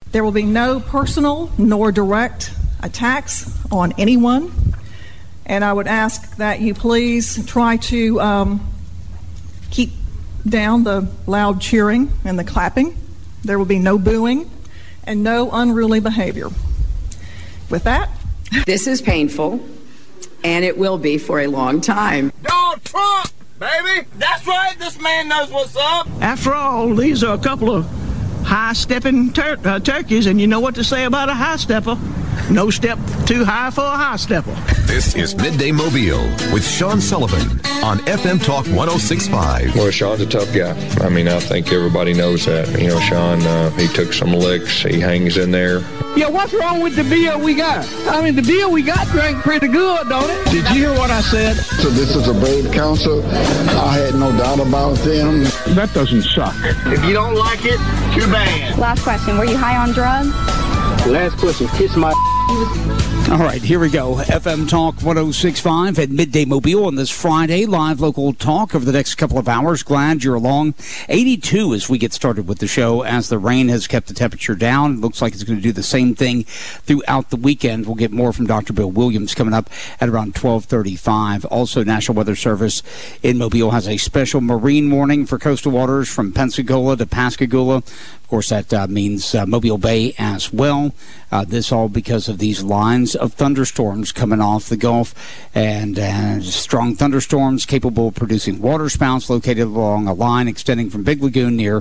There will be no personal nor direct attacks on anyone, and I would ask that you please try to keep down the loud cheering and the clapping. There will be no booing and no unruly behavior. With that, this is painful, and it will be for a long time. Donald Trump, baby! That's right, this man knows what's up! After all, these are a couple of high-stepping turkeys, and you know what to say about a high-stepper. No step too high for a high-stepper. This is Midday Mobile with Sean Sullivan on FM Talk 106.5. Well, Sean's a tough guy. I mean, I think everybody knows that. You know, Sean, he took some licks. He hangs in there. Yeah, what's wrong with the beer we got? I mean, the beer we got drank pretty good, don't it? Did you hear what I said? So this is a brave council. I had no doubt about them. That doesn't suck. If you don't like it, too bad. Last question, were you high on drugs? Last question, kiss my... All right, here we go. FM Talk 106.5 at Midday Mobile on this Friday. Live local talk over the next couple of hours. Glad you're along. 82 as we get started with the show as the rain has kept the temperature down. Looks like it's going to do the same thing throughout the weekend. We'll get more from Dr. Bill Williams coming up at around 12:35. Also, National Weather Service in Mobile has a special marine warning for coastal waters from Pensacola to Pascagoula. Of course, that means Mobile Bay as well. This all because of these lines of thunderstorms coming off the Gulf, and strong thunderstorms capable of producing waterspouts located along a line extending from Big Lagoon near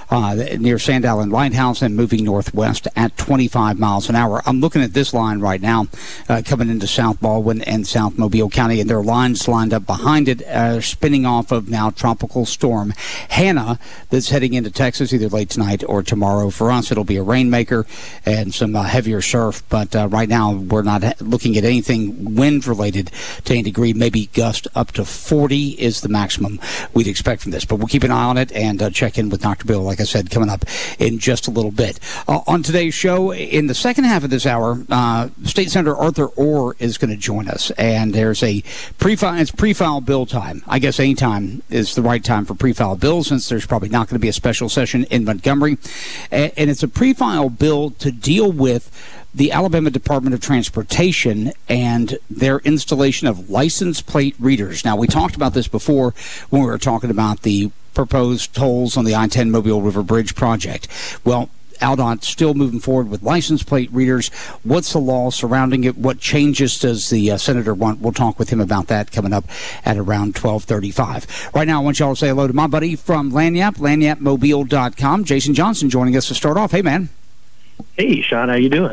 Sand Island Lighthouse and moving northwest at 25 miles an hour. I'm looking at this line right now coming into South Baldwin and South Mobile County, and there are lines lined up behind it spinning off of now Tropical Storm Hannah that's heading into Texas either late tonight or tomorrow. For us, it'll be a rainmaker and some heavier surf, but right now we're not looking at anything wind-related to any degree. Maybe gust up to 40 is the maximum we'd expect from this, but we'll keep an eye on it and check in with Dr. Bill, like I said, coming up in just a little bit. On today's show, in the second half of this hour, State Senator Arthur Orr is going to join us, and there's a pre-file bill time. I guess any time is the right time for pre-file bills, since there's probably not going to be a special session in Montgomery. And it's a pre-file bill to deal with the Alabama Department of Transportation and their installation of license plate readers. Now, we talked about this before when we were talking about the proposed tolls on the I-10 Mobile River Bridge project. Well, ALDOT's still moving forward with license plate readers. What's the law surrounding it? What changes does the senator want? We'll talk with him about that coming up at around 12:35. Right now, I want y'all to say hello to my buddy from Lagniappe, lagniappemobile.com, Jason Johnson, joining us to start off. Hey, man. Hey, Sean. How you doing?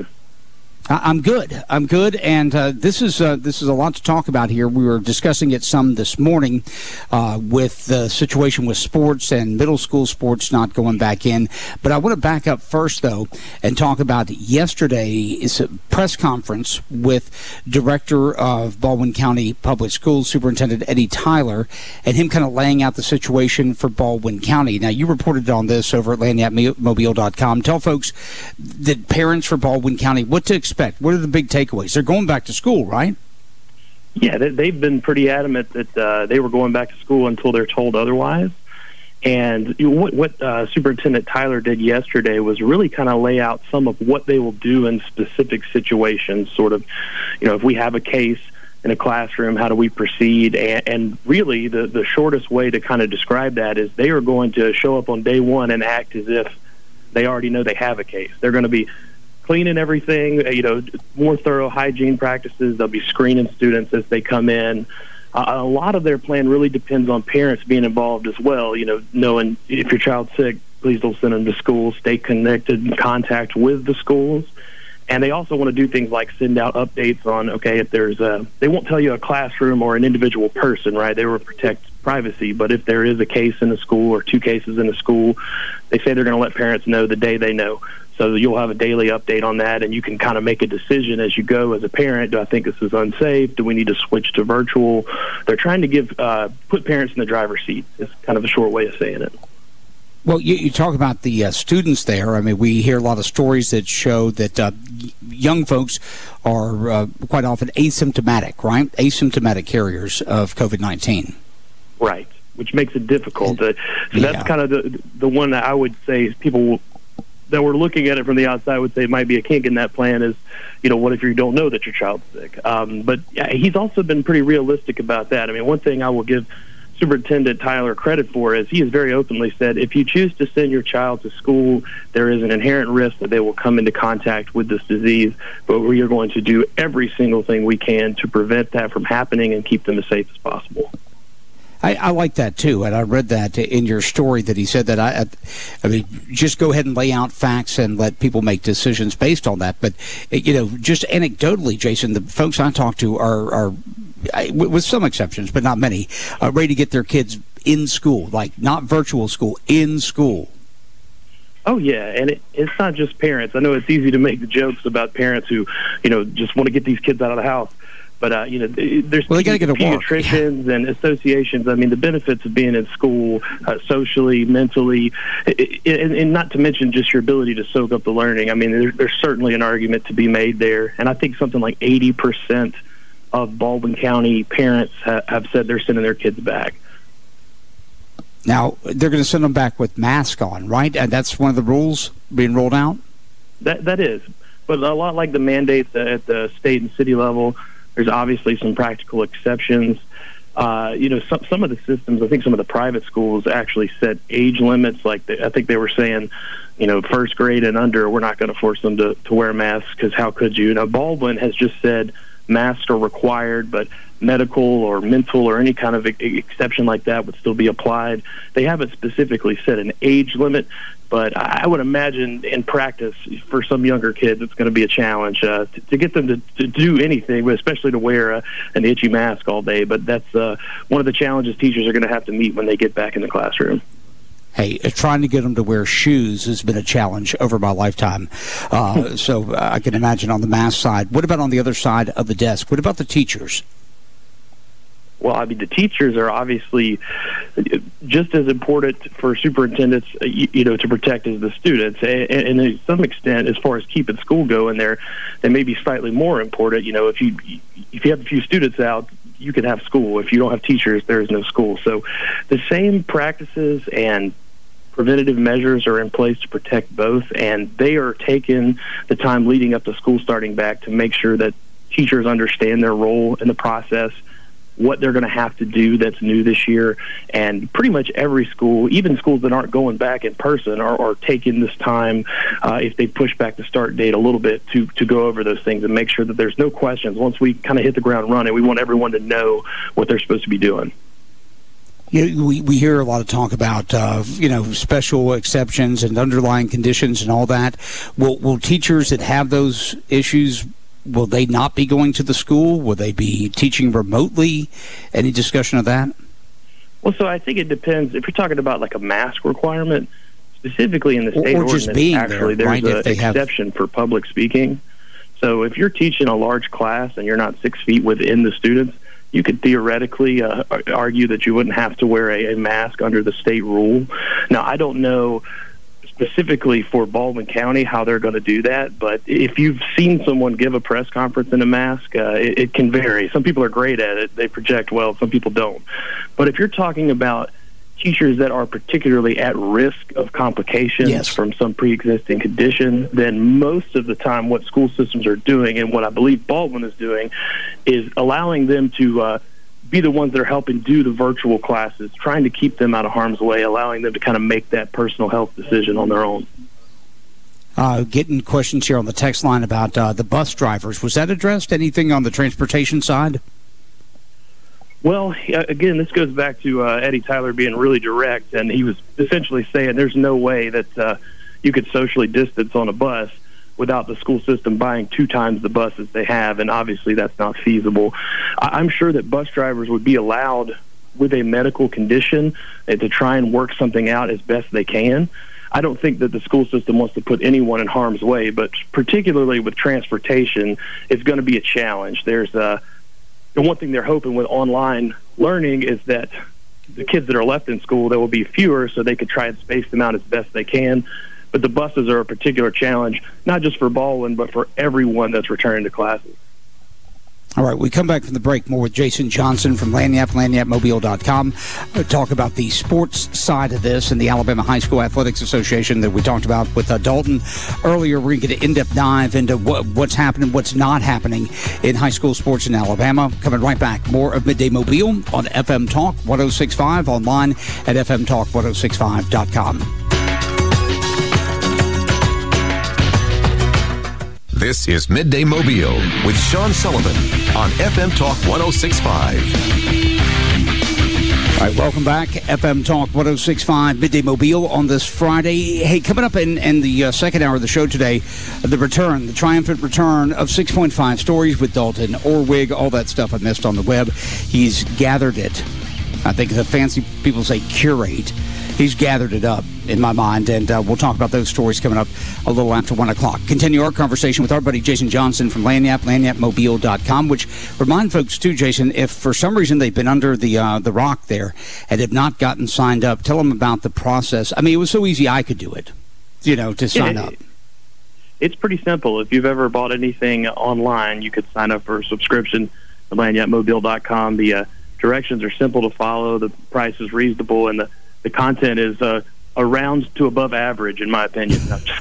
I'm good, and this is a lot to talk about here. We were discussing it some this morning with the situation with sports and middle school sports not going back in. But I want to back up first, though, and talk about yesterday's press conference with Director of Baldwin County Public Schools, Superintendent Eddie Tyler, and him kind of laying out the situation for Baldwin County. Now, you reported on this over at lagniappemobile.com. Tell folks, the parents for Baldwin County, what to expect. What are the big takeaways? They're going back to school, right? Yeah, they've been pretty adamant that they were going back to school until they're told otherwise. And what Superintendent Tyler did yesterday was really kind of lay out some of what they will do in specific situations, sort of, if we have a case in a classroom, how do we proceed? And really, the shortest way to kind of describe that is they are going to show up on day one and act as if they already know they have a case. They're going to be cleaning everything, more thorough hygiene practices. They'll be screening students as they come in. A lot of their plan really depends on parents being involved as well, knowing if your child's sick, please don't send them to school. Stay connected in contact with the schools. And they also want to do things like send out updates on, if there's they won't tell you a classroom or an individual person, right? They will protect privacy. But if there is a case in the school or two cases in the school, they say they're going to let parents know the day they know. So you'll have a daily update on that, and you can kind of make a decision as you go as a parent. Do I think this is unsafe? Do we need to switch to virtual? They're trying to put parents in the driver's seat. It's kind of a short way of saying it. Well, you talk about the students there. I mean, we hear a lot of stories that show that young folks are quite often asymptomatic, right? Asymptomatic carriers of COVID-19. Right, which makes it difficult. So that's kind of the one that I would say is people that we're looking at it from the outside would say might be a kink in that plan is, what if you don't know that your child's sick? But he's also been pretty realistic about that. I mean, one thing I will give Superintendent Tyler credit for is he has very openly said, if you choose to send your child to school, there is an inherent risk that they will come into contact with this disease, but we are going to do every single thing we can to prevent that from happening and keep them as safe as possible. I like that, too, and I read that in your story that he said that, I mean, just go ahead and lay out facts and let people make decisions based on that. But, just anecdotally, Jason, the folks I talk to are with some exceptions, but not many, ready to get their kids in school, like not virtual school, in school. Oh, yeah, and it's not just parents. I know it's easy to make the jokes about parents who, just want to get these kids out of the house. But, there's pediatricians and associations. I mean, the benefits of being in school, socially, mentally, and not to mention just your ability to soak up the learning. I mean, there's certainly an argument to be made there. And I think something like 80% of Baldwin County parents have said they're sending their kids back. Now, they're going to send them back with masks on, right? And that's one of the rules being rolled out? That is. But a lot like the mandates at the state and city level, there's obviously some practical exceptions. Some of the systems, I think some of the private schools actually set age limits. Like I think they were saying, first grade and under, we're not going to force them to wear masks because how could you? Now, Baldwin has just said masks are required, but medical or mental or any kind of exception like that would still be applied. They haven't specifically set an age limit, but I would imagine in practice for some younger kids it's going to be a challenge to get them to do anything, but especially to wear an itchy mask all day. But that's one of the challenges teachers are going to have to meet when they get back in the classroom. Hey, trying to get them to wear shoes has been a challenge over my lifetime. So I can imagine on the mask side. What about on the other side of the desk? What about the teachers? Well, I mean, the teachers are obviously just as important for superintendents, to protect as the students. And to some extent, as far as keeping school going, they may be slightly more important. If you have a few students out, you can have school. If you don't have teachers, there is no school. So the same practices and preventative measures are in place to protect both, and they are taking the time leading up to school starting back to make sure that teachers understand their role in the process, what they're going to have to do that's new this year. And pretty much every school, even schools that aren't going back in person, are taking this time, if they push back the start date a little bit, to go over those things and make sure that there's no questions. Once we kind of hit the ground running, we want everyone to know what they're supposed to be doing. We hear a lot of talk about, special exceptions and underlying conditions and all that. Will teachers that have those issues, will they not be going to the school? Will they be teaching remotely? Any discussion of that? Well, so I think it depends. If you're talking about like a mask requirement, specifically in the state ordinance, just being actually there, right? There's an exception for public speaking. So if you're teaching a large class and you're not 6 feet within the students, you could theoretically argue that you wouldn't have to wear a mask under the state rule. Now, I don't know specifically for Baldwin County how they're going to do that, but if you've seen someone give a press conference in a mask, it can vary. Some people are great at it. They project well. Some people don't. But if you're talking about teachers that are particularly at risk of complications from some pre-existing condition, then most of the time what school systems are doing, and what I believe Baldwin is doing, is allowing them to be the ones that are helping do the virtual classes, trying to keep them out of harm's way, allowing them to kind of make that personal health decision on their own. Getting questions here on the text line about the bus drivers. Was that addressed? Anything on the transportation side? Well, again, this goes back to Eddie Tyler being really direct, and he was essentially saying there's no way that you could socially distance on a bus without the school system buying 2 times the buses they have, and obviously that's not feasible. I'm sure that bus drivers would be allowed with a medical condition to try and work something out as best they can. I don't think that the school system wants to put anyone in harm's way, but particularly with transportation, it's going to be a challenge. There's the one thing they're hoping with online learning is that the kids that are left in school, there will be fewer, so they could try and space them out as best they can. But the buses are a particular challenge, not just for Baldwin, but for everyone that's returning to classes. All right, we come back from the break. More with Jason Johnson from Lagniappe, lagniappemobile.com. Talk about the sports side of this and the Alabama High School Athletics Association that we talked about with Dalton earlier. We're going to get an in-depth dive into what's happening, what's not happening in high school sports in Alabama. Coming right back. More of Midday Mobile on FM Talk 106.5, online at fmtalk1065.com. This is Midday Mobile with Sean Sullivan on FM Talk 106.5. All right, welcome back. FM Talk 106.5, Midday Mobile on this Friday. Hey, coming up in the second hour of the show today, the triumphant return of 6.5 Stories with Dalton Orwig, all that stuff I missed on the web. He's gathered it. I think the fancy people say curate. He's gathered it up in my mind, and we'll talk about those stories coming up a little after 1 o'clock. Continue our conversation with our buddy Jason Johnson from Lagniappe, lagniappemobile.com, which remind folks, too, Jason, if for some reason they've been under the rock there and have not gotten signed up, tell them about the process. I mean, it was so easy I could do it, to sign up. It's pretty simple. If you've ever bought anything online, you could sign up for a subscription at lagniappemobile.com. The directions are simple to follow, the price is reasonable, and the content is around to above average, in my opinion.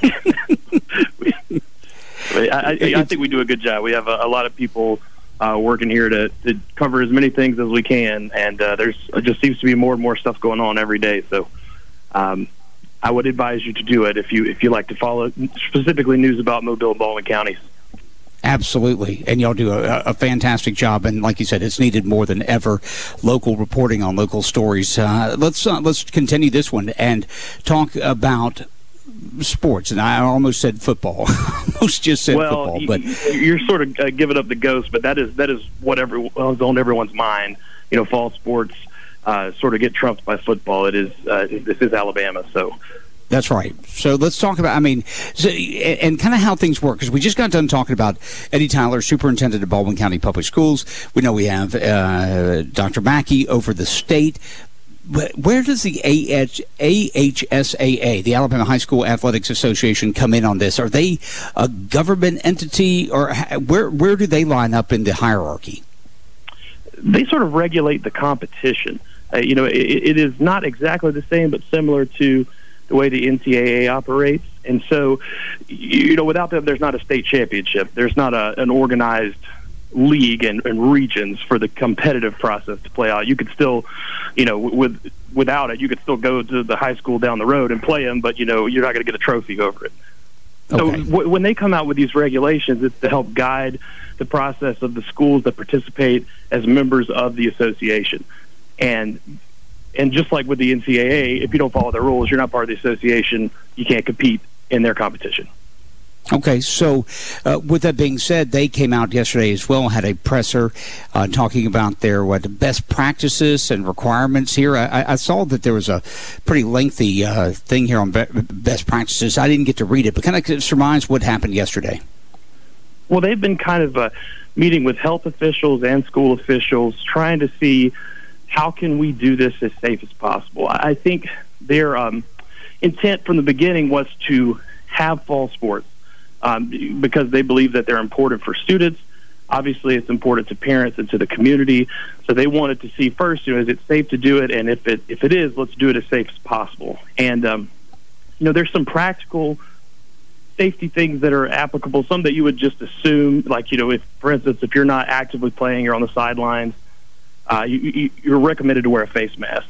I think we do a good job. We have a lot of people working here to cover as many things as we can, and there's just seems to be more and more stuff going on every day. So I would advise you to do it if you like to follow specifically news about Mobile and Baldwin counties. Absolutely, and y'all do a fantastic job, and like you said, it's needed more than ever. Local reporting on local stories. Let's continue this one and talk about sports. And I almost said football. Almost just said football, but you're sort of giving up the ghost. But that is what is on everyone's mind. Fall sports sort of get trumped by football. This is Alabama, so. That's right. So let's talk about, and kind of how things work, because we just got done talking about Eddie Tyler, superintendent of Baldwin County Public Schools. We know we have Dr. Mackey over the state. Where does the AHSAA, the Alabama High School Athletics Association, come in on this? Are they a government entity, or where do they line up in the hierarchy? They sort of regulate the competition. It is not exactly the same, but similar to the way the NCAA operates. And so, without them, there's not a state championship. There's not an organized league and regions for the competitive process to play out. You could still, without it, you could still go to the high school down the road and play them, but, you're not going to get a trophy over it. Okay. So when they come out with these regulations, it's to help guide the process of the schools that participate as members of the association. And just like with the NCAA, if you don't follow their rules, you're not part of the association. You can't compete in their competition. Okay, so with that being said, they came out yesterday as well, had a presser talking about their best practices and requirements here. I saw that there was a pretty lengthy thing here on best practices. I didn't get to read it, but kind of surmise what happened yesterday. Well, they've been kind of meeting with health officials and school officials, trying to see how can we do this as safe as possible. I think their intent from the beginning was to have fall sports because they believe that they're important for students. Obviously, it's important to parents and to the community. So they wanted to see first, is it safe to do it? And if it is, let's do it as safe as possible. And, there's some practical safety things that are applicable, some that you would just assume, like, if, for instance, if you're not actively playing, you're on the sidelines, you're recommended to wear a face mask.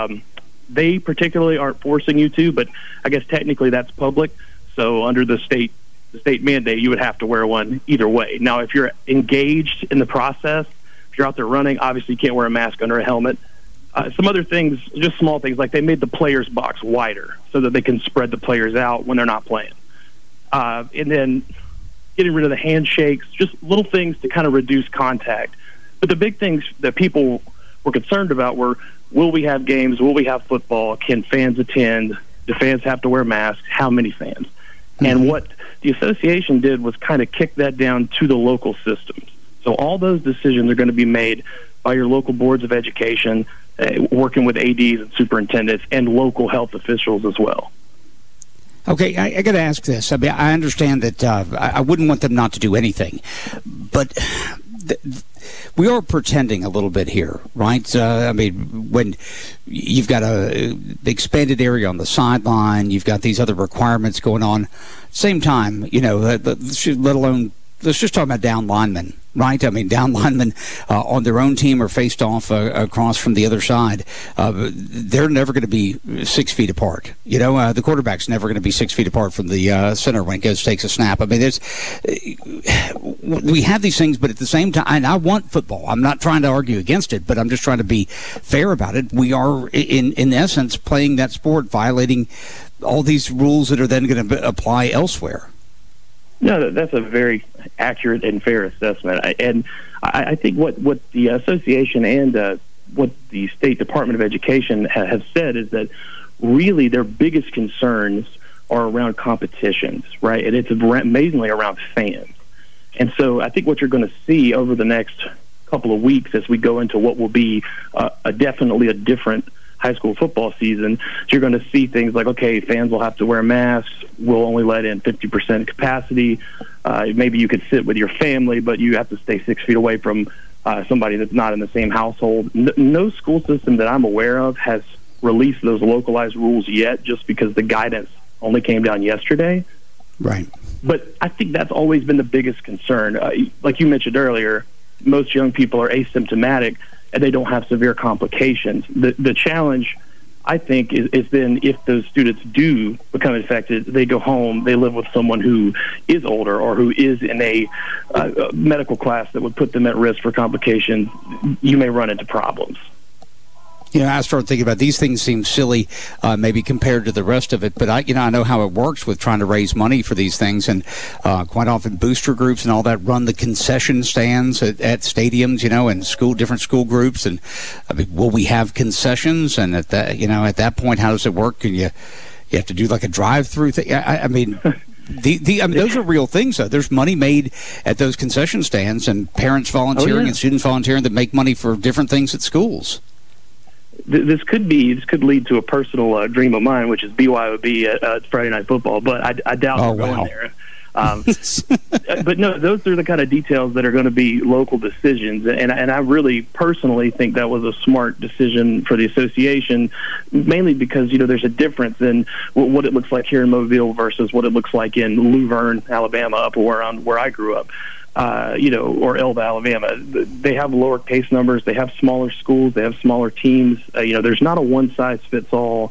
They particularly aren't forcing you to, but I guess technically that's public. So under the state mandate, you would have to wear one either way. Now, if you're engaged in the process, if you're out there running, obviously you can't wear a mask under a helmet. Some other things, just small things, like they made the players' box wider so that they can spread the players out when they're not playing. And then getting rid of the handshakes, just little things to kind of reduce contact. But the big things that people were concerned about were, will we have games? Will we have football? Can fans attend? Do fans have to wear masks? How many fans? Mm-hmm. And what the association did was kind of kick that down to the local systems. So all those decisions are going to be made by your local boards of education, working with ADs and superintendents and local health officials as well. Okay, I got to ask this. I understand that I wouldn't want them not to do anything, but we are pretending a little bit here, right? I mean, when you've got a expanded area on the sideline, you've got these other requirements going on. Same time, let alone, let's just talk about down linemen, right? I mean, down linemen on their own team are faced off across from the other side. They're never going to be 6 feet apart. The quarterback's never going to be 6 feet apart from the center when it takes a snap. I mean, we have these things, but at the same time, and I want football. I'm not trying to argue against it, but I'm just trying to be fair about it. We are, in essence, playing that sport, violating all these rules that are then going to apply elsewhere. No, that's a very accurate and fair assessment. I think what the association and what the State Department of Education have said is that really their biggest concerns are around competitions, right? And it's amazingly around fans. And so I think what you're going to see over the next couple of weeks as we go into what will be definitely a different high school football season, you're going to see things like, okay, fans will have to wear masks. We'll only let in 50% capacity. Maybe you could sit with your family, but you have to stay 6 feet away from somebody that's not in the same household. No school system that I'm aware of has released those localized rules yet, just because the guidance only came down yesterday. Right. But I think that's always been the biggest concern. Like you mentioned earlier, most young people are asymptomatic and they don't have severe complications. The challenge, I think, is then if those students do become infected, they go home, they live with someone who is older or who is in a medical class that would put them at risk for complications. You may run into problems. I start thinking about these things seem silly, maybe compared to the rest of it, but I know how it works with trying to raise money for these things, and quite often booster groups and all that run the concession stands at stadiums, and different school groups, and I mean, will we have concessions? And at that point, how does it work? Can you have to do like a drive-through thing? I mean. Those are real things, though. There's money made at those concession stands, and parents volunteering and students volunteering that make money for different things at schools. This could lead to a personal dream of mine, which is BYOB at Friday Night Football, but I doubt we're going there. But no, those are the kind of details that are going to be local decisions, and I really personally think that was a smart decision for the association, mainly because there's a difference in what it looks like here in Mobile versus what it looks like in Luverne, Alabama, up around where I grew up. Or Elba, Alabama. They have lower case numbers. They have smaller schools. They have smaller teams. There's not a one-size-fits-all,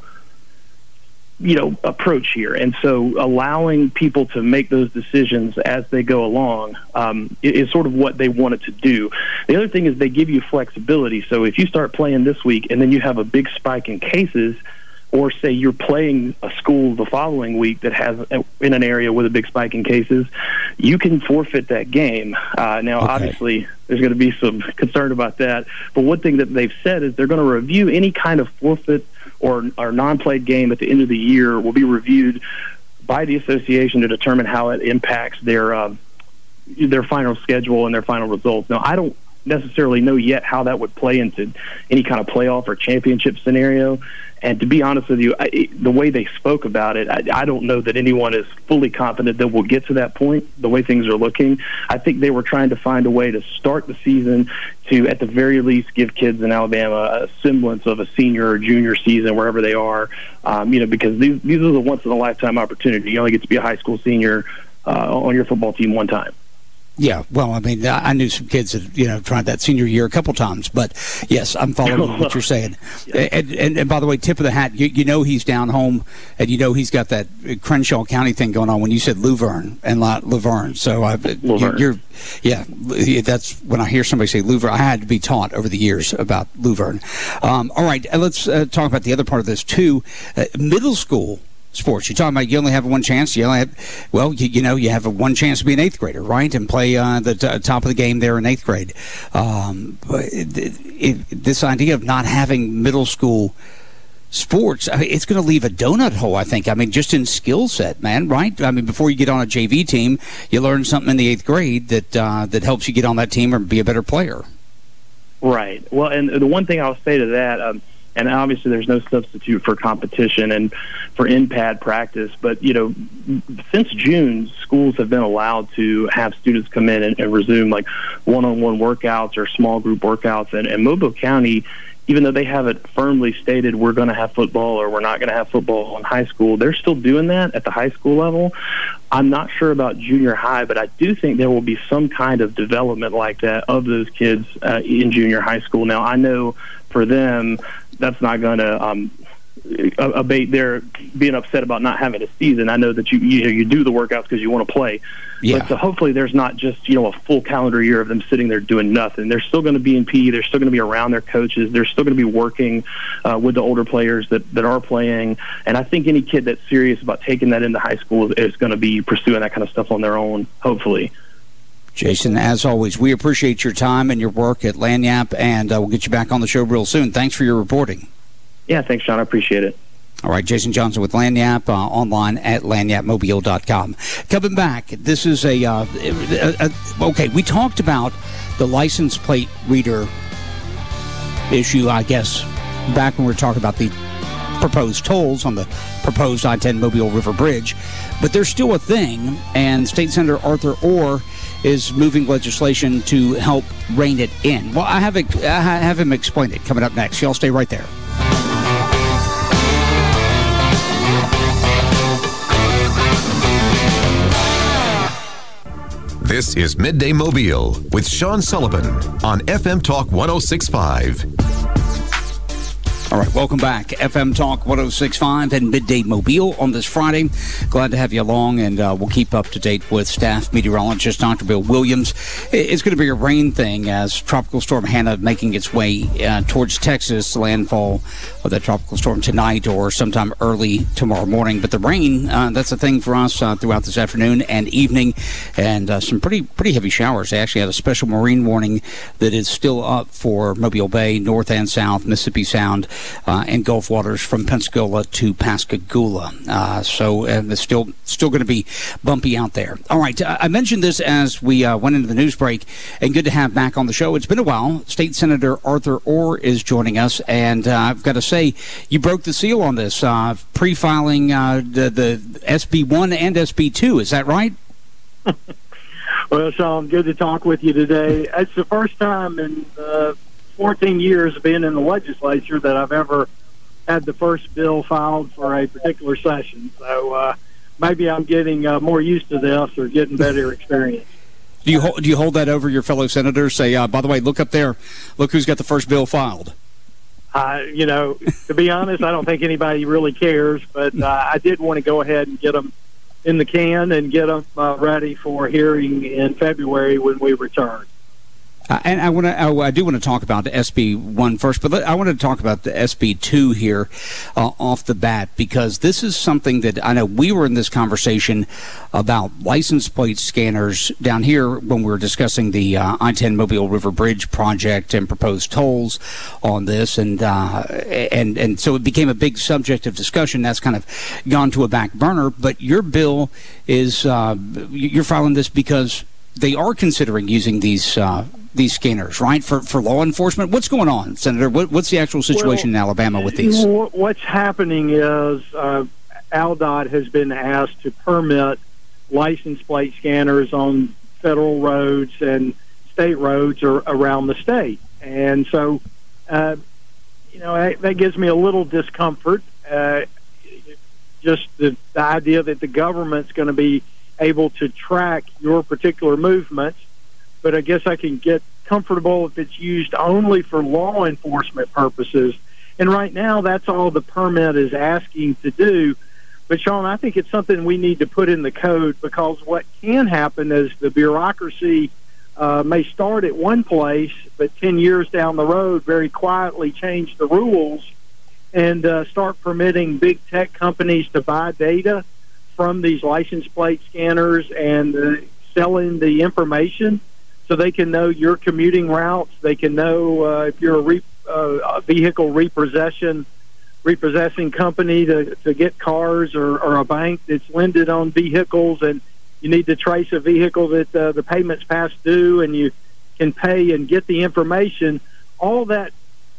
approach here. And so allowing people to make those decisions as they go along is sort of what they wanted to do. The other thing is they give you flexibility. So if you start playing this week and then you have a big spike in cases, or say you're playing a school the following week that has in an area with a big spike in cases, you can forfeit that game. Now, obviously, there's going to be some concern about that. But one thing that they've said is they're going to review any kind of forfeit or non-played game at the end of the year will be reviewed by the association to determine how it impacts their final schedule and their final results. Now, I don't necessarily know yet how that would play into any kind of playoff or championship scenario. And to be honest with you, the way they spoke about it, I don't know that anyone is fully confident that we'll get to that point, the way things are looking. I think they were trying to find a way to start the season to, at the very least, give kids in Alabama a semblance of a senior or junior season, wherever they are, because these are the once-in-a-lifetime opportunity. You only get to be a high school senior on your football team one time. Yeah, well, I mean, I knew some kids that tried that senior year a couple times, but yes, I'm following what you're saying. Yeah. And by the way, tip of the hat, he's down home, and he's got that Crenshaw County thing going on when you said Luverne and not Laverne. So that's when I hear somebody say Luverne. I had to be taught over the years about Luverne. All right, let's talk about the other part of this too. Middle school sports. You're talking about you only have one chance. You only have, you have one chance to be an eighth grader, right, and play the top of the game there in eighth grade. This idea of not having middle school sports, it's going to leave a donut hole, I think. I mean, just in skill set, man, right? I mean, before you get on a JV team, you learn something in the eighth grade that helps you get on that team or be a better player. Right. Well, and the one thing I'll say to that, And obviously there's no substitute for competition and for in-pad practice. But, since June, schools have been allowed to have students come in and resume like one-on-one workouts or small group workouts. And Mobile County, even though they haven't firmly stated we're going to have football or we're not going to have football in high school, they're still doing that at the high school level. I'm not sure about junior high, but I do think there will be some kind of development like that of those kids in junior high school. Now, I know for them, that's not going to abate their being upset about not having a season. I know that you do the workouts because you want to play. Yeah. But so hopefully there's not just a full calendar year of them sitting there doing nothing. They're still going to be in PE. They're still going to be around their coaches. They're still going to be working with the older players that are playing. And I think any kid that's serious about taking that into high school is going to be pursuing that kind of stuff on their own, hopefully. Jason, as always, we appreciate your time and your work at Lagniappe, and we'll get you back on the show real soon. Thanks for your reporting. Yeah, thanks, Sean. I appreciate it. All right, Jason Johnson with Lagniappe, online at lagniappemobile.com. Coming back, this is okay, we talked about the license plate reader issue, I guess, back when we were talking about the proposed tolls on the proposed I-10 Mobile River Bridge. But there's still a thing, and State Senator Arthur Orr is moving legislation to help rein it in. Well, I have him explain it coming up next. Y'all stay right there. This is Midday Mobile with Sean Sullivan on FM Talk 106.5. All right, welcome back. FM Talk 106.5 and Midday Mobile on this Friday. Glad to have you along, and we'll keep up to date with staff meteorologist Dr. Bill Williams. It's going to be a rain thing as Tropical Storm Hannah making its way towards Texas, the landfall of that tropical storm tonight or sometime early tomorrow morning. But the rain, that's a thing for us throughout this afternoon and evening, and some pretty heavy showers. They actually had a special marine warning that is still up for Mobile Bay, North and South, Mississippi Sound, and Gulf waters from Pensacola to Pascagoula. So it's still going to be bumpy out there. All right, I mentioned this as we went into the news break, and good to have back on the show. It's been a while. State Senator Arthur Orr is joining us, and I've got to say, you broke the seal on this, pre-filing the SB1 and SB2. Is that right? Well, Sean, good to talk with you today. It's the first time in 14 years of being in the legislature that I've ever had the first bill filed for a particular session. So maybe I'm getting more used to this or getting better experience. Do you hold that over your fellow senators? Say, by the way, look up there. Look who's got the first bill filed. To be honest, I don't think anybody really cares, but I did want to go ahead and get them in the can and get them ready for hearing in February when we return. And I do want to talk about the SB1 first, but I want to talk about the SB2 here off the bat, because this is something that I know we were in this conversation about license plate scanners down here when we were discussing the I-10 Mobile River Bridge project and proposed tolls on this, and so it became a big subject of discussion. That's kind of gone to a back burner. But your bill is you're filing this because they are considering using these scanners, right, for law enforcement. What's going on, Senator? What's the actual situation in Alabama with these? What's happening is ALDOT has been asked to permit license plate scanners on federal roads and state roads around the state. And so, that gives me a little discomfort, just the idea that the government's going to be able to track your particular movements. But I guess I can get comfortable if it's used only for law enforcement purposes. And right now, that's all the permit is asking to do. But, Sean, I think it's something we need to put in the code, because what can happen is the bureaucracy may start at one place, but 10 years down the road very quietly change the rules and start permitting big tech companies to buy data from these license plate scanners and selling the information so they can know your commuting routes. They can know if you're a vehicle repossessing company to get cars, or a bank that's lended on vehicles, and you need to trace a vehicle that the payment's past due, and you can pay and get the information. All that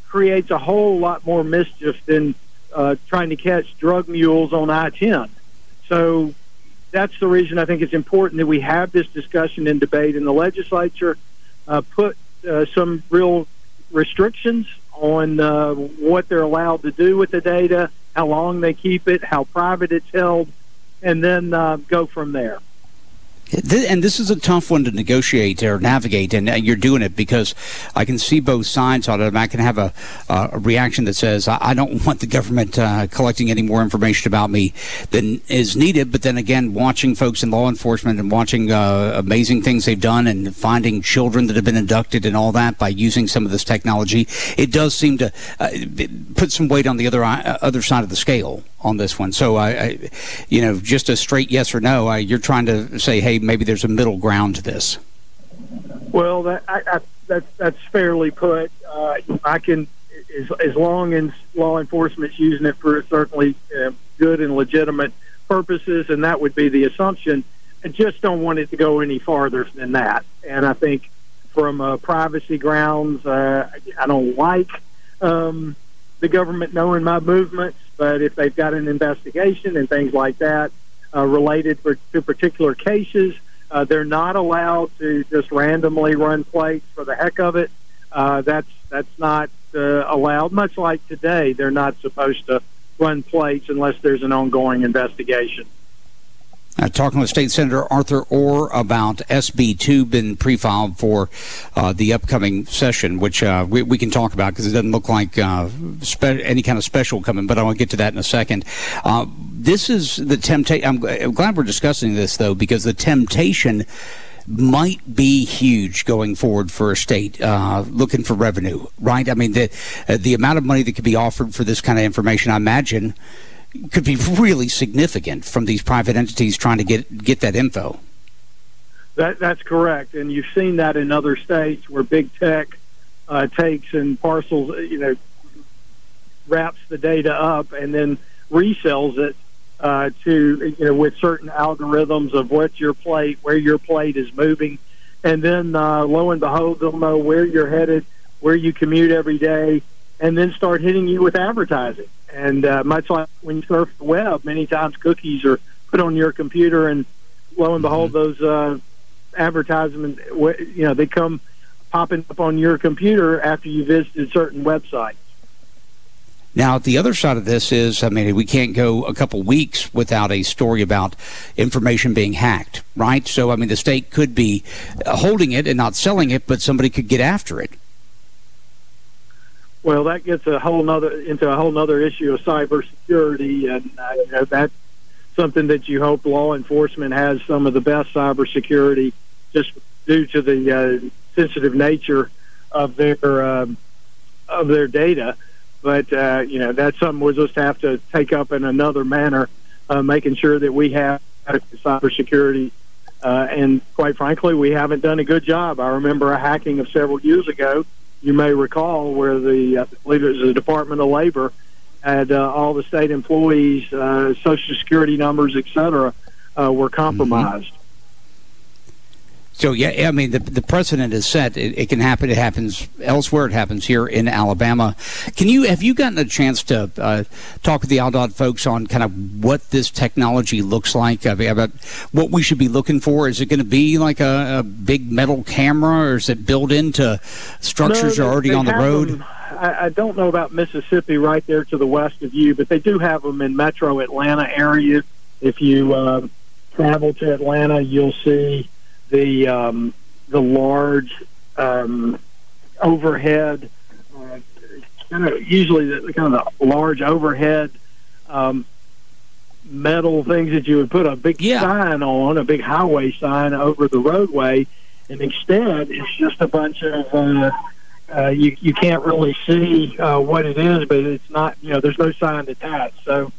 creates a whole lot more mischief than trying to catch drug mules on I-10. So that's the reason I think it's important that we have this discussion and debate in the legislature, put some real restrictions on what they're allowed to do with the data, how long they keep it, how private it's held, and then go from there. And this is a tough one to negotiate or navigate, and you're doing it because I can see both sides on it. I can have a reaction that says, I don't want the government collecting any more information about me than is needed. But then again, watching folks in law enforcement and watching amazing things they've done and finding children that have been abducted and all that by using some of this technology, it does seem to put some weight on the other side of the scale on this one. So, just a straight yes or no, you're trying to say, hey, maybe there's a middle ground to this. Well, that's fairly put. I can, as long as law enforcement's using it for certainly good and legitimate purposes, and that would be the assumption. I just don't want it to go any farther than that. And I think from privacy grounds, I don't like the government knowing my movements, but if they've got an investigation and things like that related to particular cases, they're not allowed to just randomly run plates for the heck of it. That's not allowed. Much like today, they're not supposed to run plates unless there's an ongoing investigation. Talking with State Senator Arthur Orr about SB 2 been pre-filed for the upcoming session, which we can talk about because it doesn't look like any kind of special coming, but I want to get to that in a second. This is the temptation. I'm glad we're discussing this, though, because the temptation might be huge going forward for a state looking for revenue, right? I mean, the amount of money that could be offered for this kind of information, I imagine, could be really significant from these private entities trying to get that info. That's correct, and you've seen that in other states where big tech takes and parcels, wraps the data up and then resells it to with certain algorithms of where your plate is moving, and then lo and behold, they'll know where you're headed, where you commute every day, and then start hitting you with advertising. And much like when you surf the web, many times cookies are put on your computer, and lo and behold, those advertisements, they come popping up on your computer after you visited certain websites. Now, the other side of this is, we can't go a couple weeks without a story about information being hacked, right? So, the state could be holding it and not selling it, but somebody could get after it. Well, that gets into a whole nother issue of cybersecurity, and that's something that you hope law enforcement has some of the best cybersecurity, just due to the sensitive nature of their data. But that's something we'll just have to take up in another manner, making sure that we have cybersecurity. And quite frankly, we haven't done a good job. I remember a hacking of several years ago. You may recall where I believe it was the Department of Labor had all the state employees' Social Security numbers, et cetera, were compromised. Mm-hmm. So, the precedent is set. It can happen. It happens elsewhere. It happens here in Alabama. Have you gotten a chance to talk with the Aldott folks on kind of what this technology looks like, about what we should be looking for? Is it going to be like a big metal camera, or is it built into structures that are already on the road? I don't know about Mississippi right there to the west of you, but they do have them in metro Atlanta area. If you travel to Atlanta, you'll see the large overhead, usually the large overhead metal things that you would put a big sign on, a big highway sign over the roadway, and instead it's just a bunch of you can't really see what it is, but it's not, there's no sign attached, so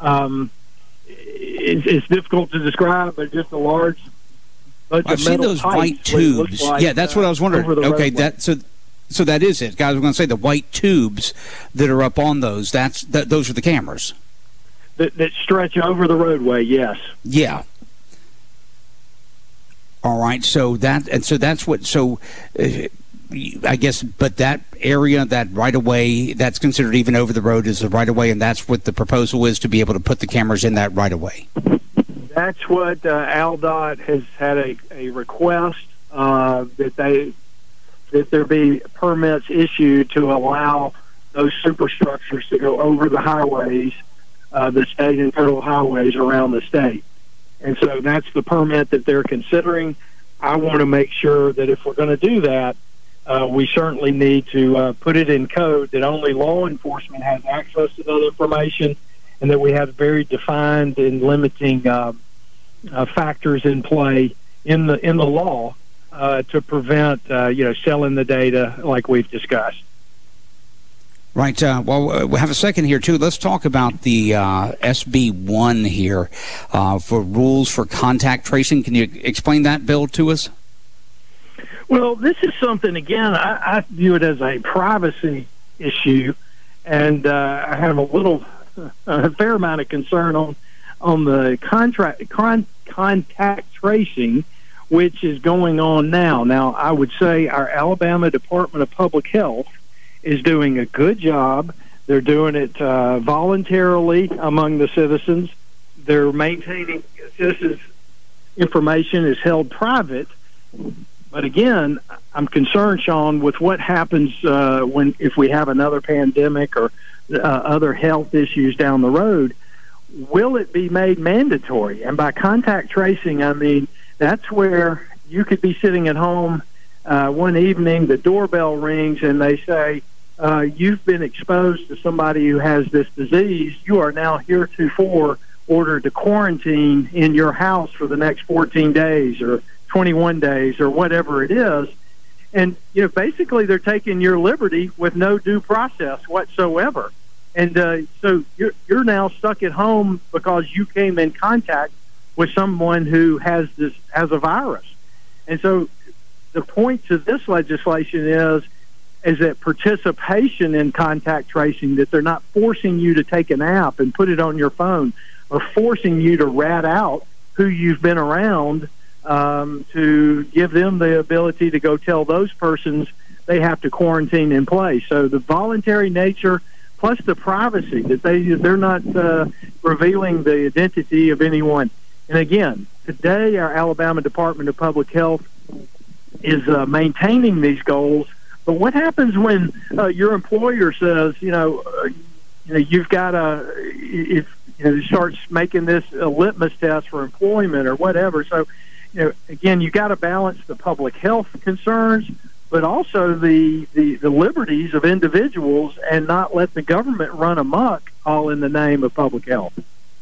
it's difficult to describe, but just a large. I've seen those white tubes. Like, that's what I was wondering. Okay, so that is it, guys. I was going to say the white tubes that are up on those. Those are the cameras that stretch over the roadway. Yes. Yeah. All right. So that's what. So I guess, but that area, that right-of-way, that's considered even over the road as a right-of-way, and that's what the proposal is, to be able to put the cameras in that right-of-way. That's what ALDOT has had a request that there be permits issued to allow those superstructures to go over the highways, the state and federal highways around the state. And so that's the permit that they're considering. I want to make sure that if we're going to do that, we certainly need to put it in code that only law enforcement has access to that information, and that we have very defined and limiting factors in play in the law to prevent selling the data like we've discussed. Right. Well, we have a second here, too. Let's talk about the SB1 here for rules for contact tracing. Can you explain that bill to us? Well, this is something, again, I view it as a privacy issue, and I have a fair amount of concern on the contact tracing, which is going on now. Now, I would say our Alabama Department of Public Health is doing a good job. They're doing it voluntarily among the citizens. They're maintaining citizens' information is held private. But again, I'm concerned, Sean, with what happens if we have another pandemic or other health issues down the road. Will it be made mandatory? And by contact tracing, I mean that's where you could be sitting at home one evening, the doorbell rings, and they say, you've been exposed to somebody who has this disease. You are now heretofore ordered to quarantine in your house for the next 14 days or 21 days or whatever it is. And, basically they're taking your liberty with no due process whatsoever. And so you're now stuck at home because you came in contact with someone who has a virus. And so the point to this legislation is that participation in contact tracing, that they're not forcing you to take an app and put it on your phone or forcing you to rat out who you've been around to give them the ability to go tell those persons they have to quarantine in place. So the voluntary nature plus the privacy, that they're not revealing the identity of anyone. And again, today our Alabama Department of Public Health is maintaining these goals. But what happens when your employer says, you've got to, starts making this a litmus test for employment or whatever? So, again, you got to balance the public health concerns, but also the liberties of individuals, and not let the government run amok all in the name of public health.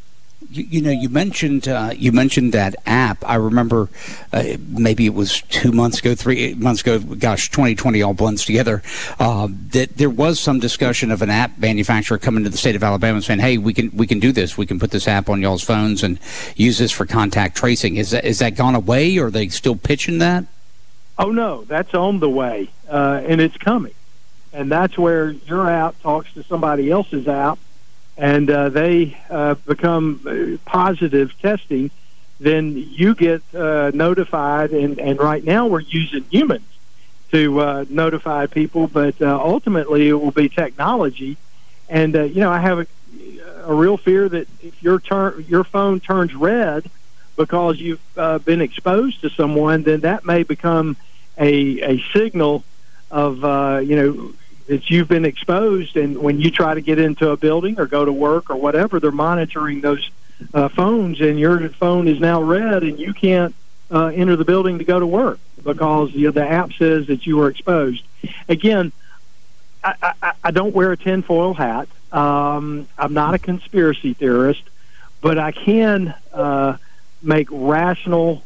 You mentioned that app. I remember maybe it was 2 months ago, 3 months ago. Gosh, 2020 all blends together. That there was some discussion of an app manufacturer coming to the state of Alabama and saying, "Hey, we can do this. We can put this app on y'all's phones and use this for contact tracing." Is that gone away, or are they still pitching that? Oh no, that's on the way, and it's coming. And that's where your app talks to somebody else's app, and they become positive testing, then you get notified. And right now we're using humans to notify people, but ultimately it will be technology. And, I have a real fear that if your phone turns red because you've been exposed to someone, then that may become a signal of, that you've been exposed, and when you try to get into a building or go to work or whatever, they're monitoring those phones, and your phone is now red, and you can't enter the building to go to work because the app says that you were exposed. Again, I don't wear a tinfoil hat. I'm not a conspiracy theorist, but I can make rational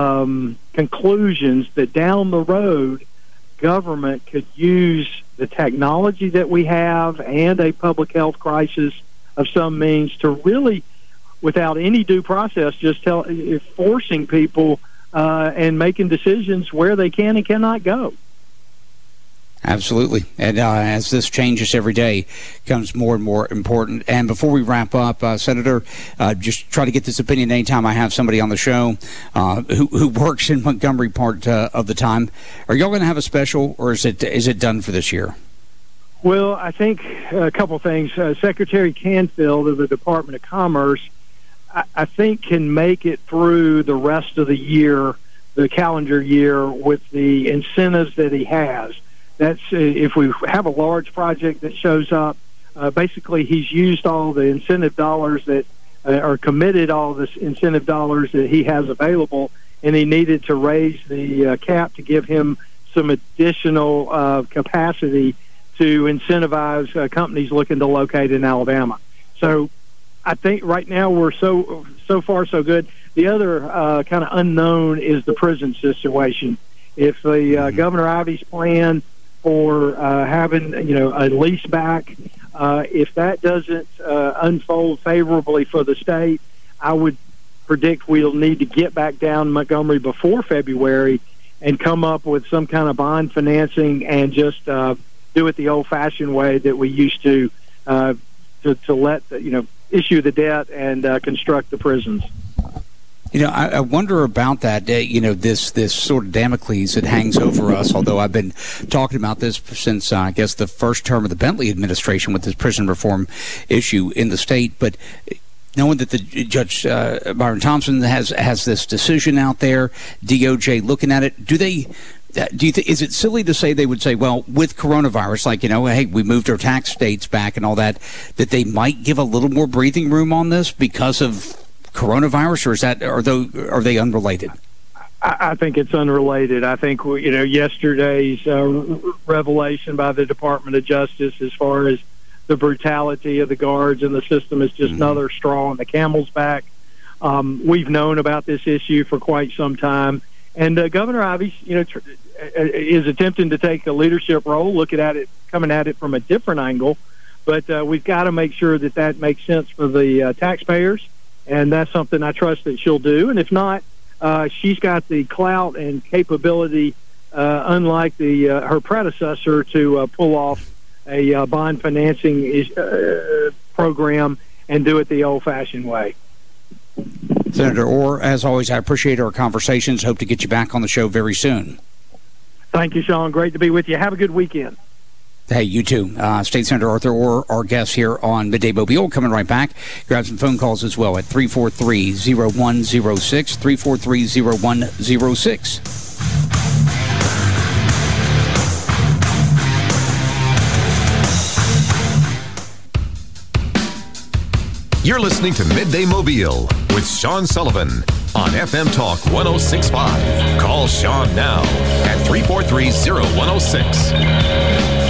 conclusions that down the road, government could use the technology that we have and a public health crisis of some means to really, without any due process, just forcing people and making decisions where they can and cannot go. Absolutely. And as this changes every day, becomes more and more important. And before we wrap up, Senator, just try to get this opinion anytime I have somebody on the show who works in Montgomery part of the time. Are y'all going to have a special, or is it done for this year? Well, I think a couple things. Secretary Canfield of the Department of Commerce, I think, can make it through the rest of the year, the calendar year, with the incentives that he has. That's if we have a large project that shows up, basically he's used all the incentive dollars that are committed, all the incentive dollars that he has available, and he needed to raise the cap to give him some additional capacity to incentivize companies looking to locate in Alabama. So I think right now we're so far so good. The other kind of unknown is the prison situation. If the Governor Ivey's plan for having a lease back, if that doesn't unfold favorably for the state, I would predict we'll need to get back down Montgomery before February and come up with some kind of bond financing and just do it the old-fashioned way that we used to let issue the debt and construct the prisons. I wonder about that. This sort of Damocles that hangs over us, although I've been talking about this since, I guess, the first term of the Bentley administration with this prison reform issue in the state. But knowing that the Judge Byron Thompson has this decision out there, DOJ looking at it, do you think, is it silly to say they would say, well, with coronavirus, hey, we moved our tax dates back and all that they might give a little more breathing room on this because of coronavirus, or are they unrelated? I think it's unrelated. I think yesterday's revelation by the Department of Justice as far as the brutality of the guards and the system is just another straw on the camel's back. We've known about this issue for quite some time, and Governor Ivey, is attempting to take a leadership role, looking at it, coming at it from a different angle. But we've got to make sure that makes sense for the taxpayers. And that's something I trust that she'll do. And if not, she's got the clout and capability, unlike her predecessor, to pull off a bond financing program and do it the old-fashioned way. Senator Orr, as always, I appreciate our conversations. Hope to get you back on the show very soon. Thank you, Sean. Great to be with you. Have a good weekend. Hey, you too. State Senator Arthur Orr, our guest here on Midday Mobile. Coming right back. Grab some phone calls as well at 343-0106, 343-0106. You're listening to Midday Mobile with Sean Sullivan on FM Talk 106.5. Call Sean now at 343-0106.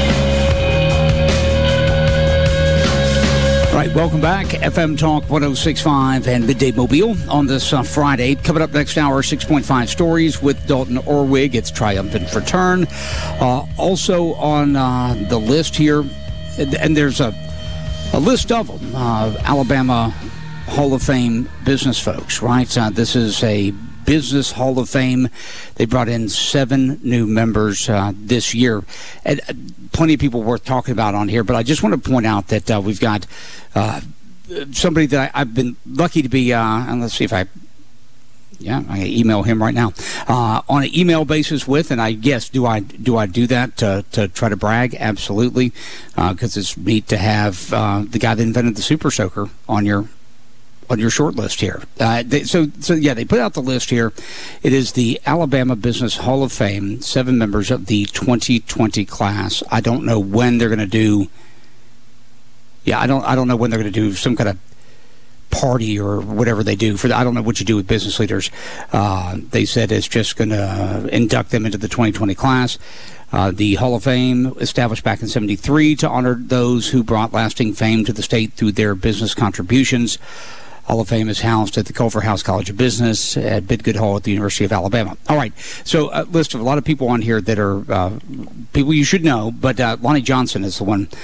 All right, welcome back. FM Talk 106.5 and Midday Mobile on this Friday. Coming up next hour, 6.5 stories with Dalton Orwig. It's triumphant return. Also on the list here, and there's a list of them, Alabama Hall of Fame business folks, right? This is a Business Hall of Fame. They brought in 7 new members this year. And plenty of people worth talking about on here, but I just want to point out that we've got somebody that I've been lucky to be, and let's see if I can email him right now, on an email basis with, and I guess, do I do that to try to brag? Absolutely, because it's neat to have the guy that invented the Super Soaker on your short list here. They put out the list here. It is the Alabama Business Hall of Fame, 7 members of the 2020 class. I don't know when they're going to do. I don't know when they're going to do some kind of party or whatever they do I don't know what you do with business leaders. They said it's just going to induct them into the 2020 class. The Hall of Fame, established back in 1973 to honor those who brought lasting fame to the state through their business contributions. Hall of Fame is housed at the Culver House College of Business at Bidgood Hall at the University of Alabama. All right, so a list of a lot of people on here that are people you should know, but Lonnie Johnson is the one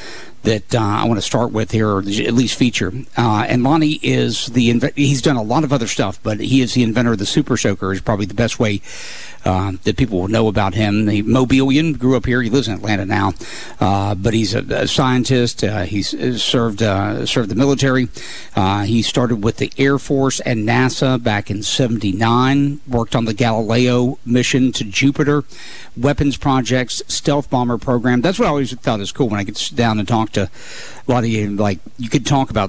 that I want to start with here, or at least feature. And Lonnie is he's done a lot of other stuff, but he is the inventor of the Super Soaker, is probably the best way that people will know about him. The Mobilian, grew up here. He lives in Atlanta now, but he's a scientist. He's served the military. He started with the Air Force and NASA back in '79. Worked on the Galileo mission to Jupiter, weapons projects, stealth bomber program. That's what I always thought is cool when I could sit down and talk to a lot of you. Like, you could talk about,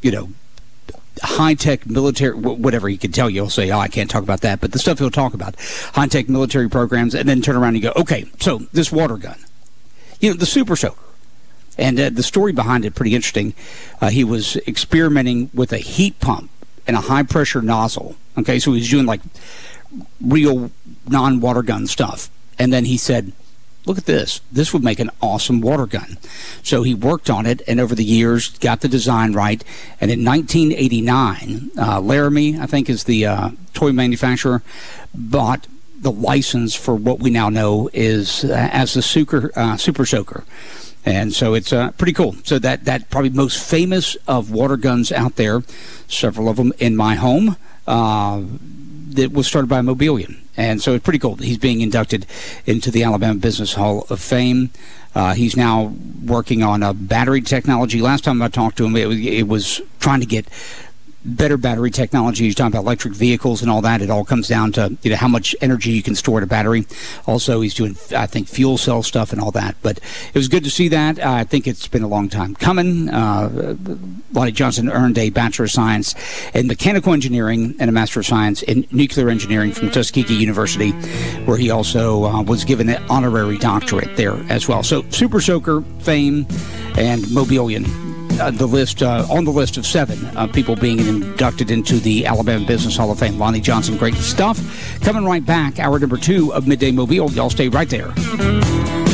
high-tech military, whatever he could tell you. He'll say, I can't talk about that. But the stuff he'll talk about, high-tech military programs, and then turn around and go, okay, so this water gun, the Super Soaker. And the story behind it, pretty interesting. He was experimenting with a heat pump and a high-pressure nozzle. Okay, so he was doing, like, real non-water gun stuff. And then he said, look at this. This would make an awesome water gun. So he worked on it, and over the years got the design right. And in 1989, Laramie, I think, is the toy manufacturer, bought the license for what we now know is as the Super Soaker. And so it's pretty cool. So that probably most famous of water guns out there, several of them in my home, that was started by Mobilian. And so it's pretty cool. He's being inducted into the Alabama Business Hall of Fame. He's now working on a battery technology. Last time I talked to him, it was trying to get better battery technology. He's talking about electric vehicles and all that. It all comes down to how much energy you can store in a battery. Also, he's doing, I think, fuel cell stuff and all that. But it was good to see that. I think it's been a long time coming. Lonnie Johnson earned a Bachelor of Science in Mechanical Engineering and a Master of Science in Nuclear Engineering from Tuskegee University, where he also was given an honorary doctorate there as well. So Super Soaker fame and Mobilian. The list on the list of 7 people being inducted into the Alabama Business Hall of Fame. Lonnie Johnson, great stuff. Coming right back, hour number 2 of Midday Mobile. Y'all stay right there.